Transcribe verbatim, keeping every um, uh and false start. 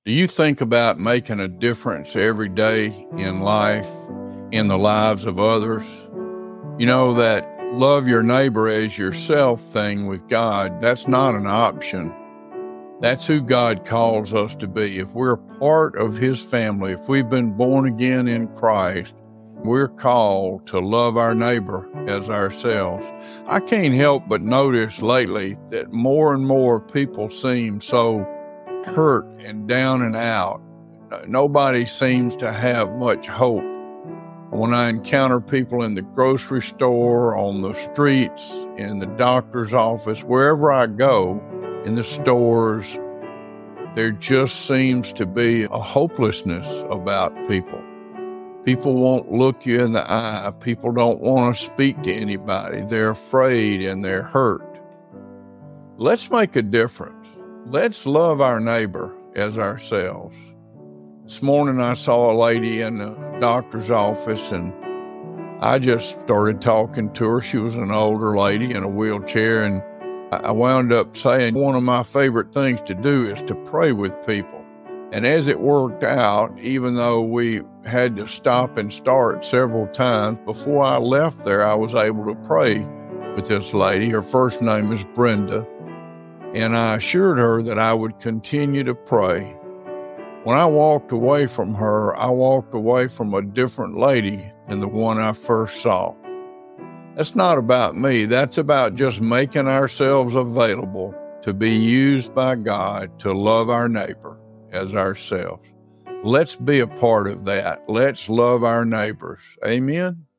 Do you think about making a difference every day in life, in the lives of others? You know, that love your neighbor as yourself thing with God, that's not an option. That's who God calls us to be. If we're part of His family, if we've been born again in Christ, we're called to love our neighbor as ourselves. I can't help but notice lately that more and more people seem so hurt and down and out. Nobody seems to have much hope. When I encounter people in the grocery store, on the streets, in the doctor's office, wherever I go, in the stores, there just seems to be a hopelessness about people. People won't look you in the eye. People don't want to speak to anybody. They're afraid and they're hurt. Let's make a difference. Let's love our neighbor as ourselves. This morning I saw a lady in the doctor's office and I just started talking to her. She was an older lady in a wheelchair, and I wound up saying one of my favorite things to do is to pray with people. And as it worked out, even though we had to stop and start several times, before I left there, I was able to pray with this lady. Her first name is Brenda. And I assured her that I would continue to pray. When I walked away from her, I walked away from a different lady than the one I first saw. That's not about me. That's about just making ourselves available to be used by God to love our neighbor as ourselves. Let's be a part of that. Let's love our neighbors. Amen.